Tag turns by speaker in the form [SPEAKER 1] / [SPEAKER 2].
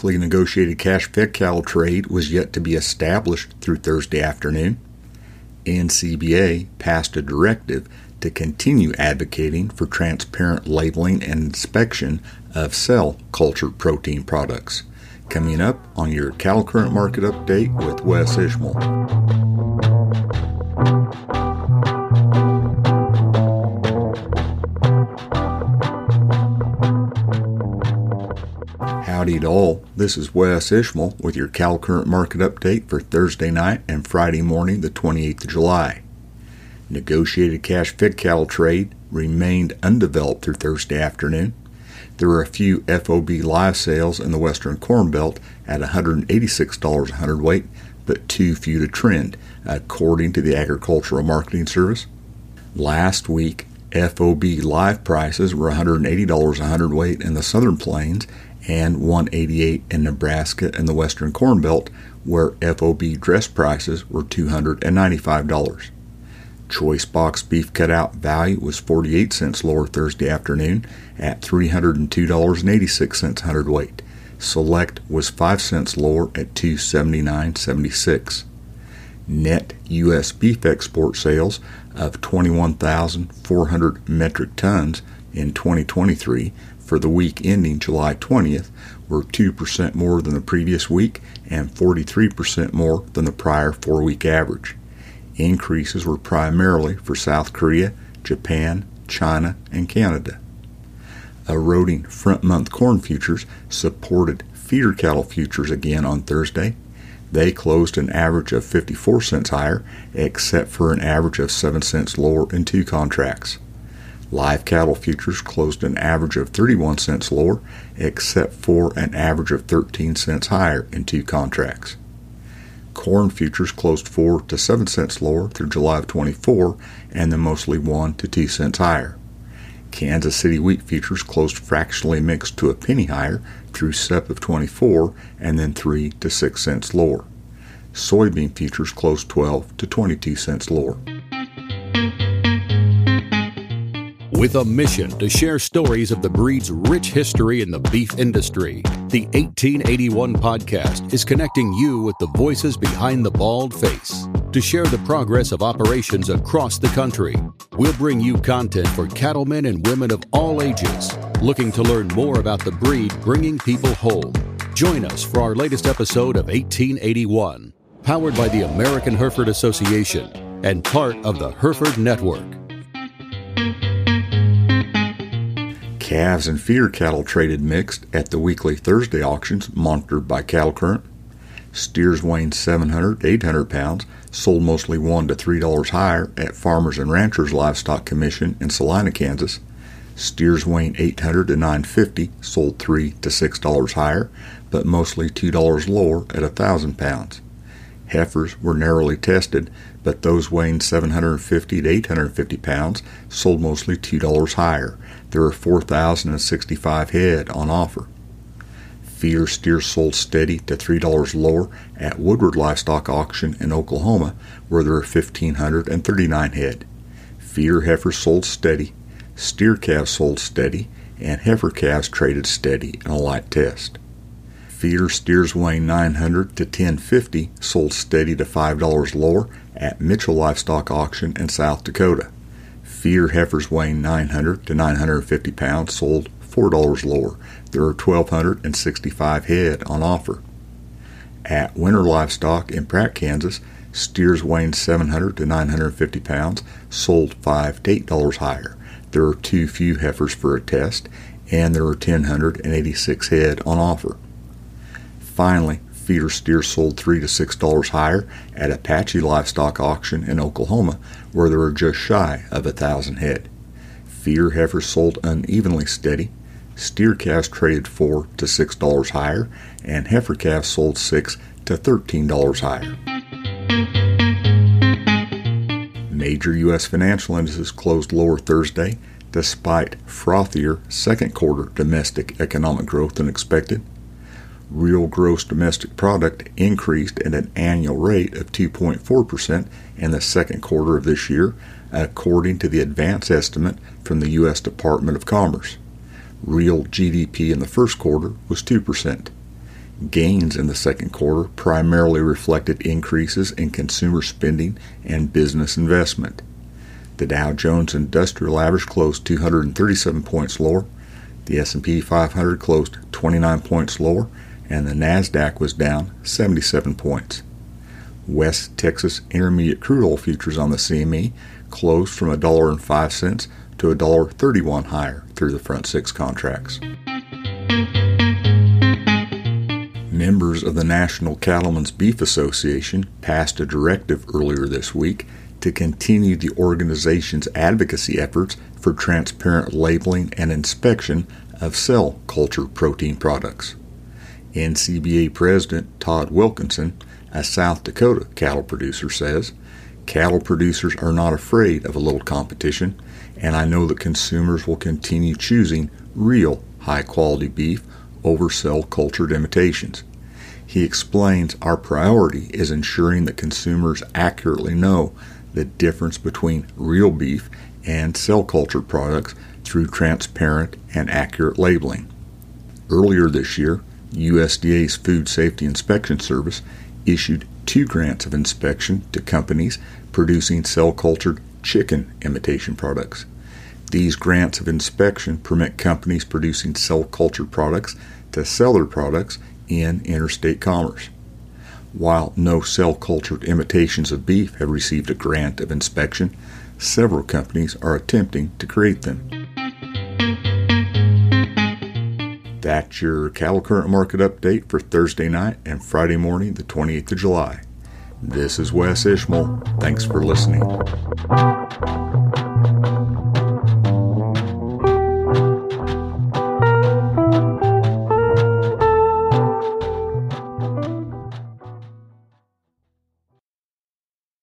[SPEAKER 1] weekly negotiated cash fed cattle trade was yet to be established through Thursday afternoon. NCBA passed a directive to continue advocating for transparent labeling and inspection of cell cultured protein products. Coming up on your Cattle Current Market Update with Wes Ishmael. Howdy to all, this is Wes Ishmael with your Cattle Current Market Update for Thursday night and Friday morning, the 28th of July. Negotiated cash fed cattle trade remained undeveloped through Thursday afternoon. There were a few FOB live sales in the Western Corn Belt at $186 a hundredweight, but too few to trend, according to the Agricultural Marketing Service. Last week, FOB live prices were $180 a hundredweight in the Southern Plains and $188 in Nebraska and the Western Corn Belt, where FOB dress prices were $295. Choice box beef cutout value was 48 cents lower Thursday afternoon at $302.86 hundredweight. Select was 5 cents lower at $279.76. Net U.S. beef export sales of 21,400 metric tons in 2023 for the week ending July 20th were 2% more than the previous week and 43% more than the prior 4-week average. Increases were primarily for South Korea, Japan, China, and Canada. Eroding front-month corn futures supported feeder cattle futures again on Thursday. They closed an average of 54 cents higher, except for an average of 7 cents lower in 2 contracts. Live cattle futures closed an average of 31 cents lower, except for an average of 13 cents higher in 2 contracts. Corn futures closed 4 to 7 cents lower through July of 24, and then mostly 1 to 2 cents higher. Kansas City wheat futures closed fractionally mixed to a penny higher through SEP of 24, and then 3 to 6 cents lower. Soybean futures closed 12 to 22 cents lower.
[SPEAKER 2] With a mission to share stories of the breed's rich history in the beef industry, the 1881 podcast is connecting you with the voices behind the bald face. To share the progress of operations across the country, we'll bring you content for cattlemen and women of all ages, looking to learn more about the breed bringing people home. Join us for our latest episode of 1881, powered by the American Hereford Association and part of the Hereford Network.
[SPEAKER 1] Calves and feeder cattle traded mixed at the weekly Thursday auctions monitored by Cattle Current. Steers weighing 700 to 800 pounds sold mostly $1 to $3 higher at Farmers and Ranchers Livestock Commission in Salina, Kansas. Steers weighing 800 to 950 sold $3 to $6 higher, but mostly $2 lower at 1,000 pounds. Heifers were narrowly tested, but those weighing 750 to 850 pounds sold mostly $2 higher. There were 4,065 head on offer. Feeder steers sold steady to $3 lower at Woodward Livestock Auction in Oklahoma, where there were 1,539 head. Feeder heifers sold steady, steer calves sold steady, and heifer calves traded steady in a light test. Feeder steers weighing 900 to 1050 sold steady to $5 lower at Mitchell Livestock Auction in South Dakota. Feeder heifers weighing 900 to 950 pounds sold $4 lower. There are 1,265 head on offer. At Winter Livestock in Pratt, Kansas, steers weighing 700 to 950 pounds sold $5 to $8 higher. There are too few heifers for a test, and there are 1,086 head on offer. Finally, feeder steers sold $3 to $6 higher at Apache Livestock Auction in Oklahoma, where there were just shy of 1,000 head. Feeder heifers sold unevenly steady. Steer calves traded $4 to $6 higher, and heifer calves sold $6 to $13 higher. Major U.S. financial indices closed lower Thursday, despite frothier second quarter domestic economic growth than expected. Real gross domestic product increased at an annual rate of 2.4% in the second quarter of this year, according to the advance estimate from the U.S. Department of Commerce. Real GDP in the first quarter was 2%. Gains in the second quarter primarily reflected increases in consumer spending and business investment. The Dow Jones Industrial Average closed 237 points lower, the S&P 500 closed 29 points lower, and the NASDAQ was down 77 points. West Texas Intermediate crude oil futures on the CME closed from $1.05 to $1.31 higher through the front six contracts. Members of the National Cattlemen's Beef Association passed a directive earlier this week to continue the organization's advocacy efforts for transparent labeling and inspection of cell culture protein products. NCBA President Todd Wilkinson, a South Dakota cattle producer, says, "Cattle producers are not afraid of a little competition, and I know that consumers will continue choosing real high-quality beef over cell-cultured imitations." He explains our priority is ensuring that consumers accurately know the difference between real beef and cell-cultured products through transparent and accurate labeling. Earlier this year, USDA's Food Safety Inspection Service issued 2 grants of inspection to companies producing cell-cultured chicken imitation products. These grants of inspection permit companies producing cell-cultured products to sell their products in interstate commerce. While no cell-cultured imitations of beef have received a grant of inspection, several companies are attempting to create them. That's your Cattle Current Market Update for Thursday night and Friday morning, the 28th of July. This is Wes Ishmael. Thanks for listening.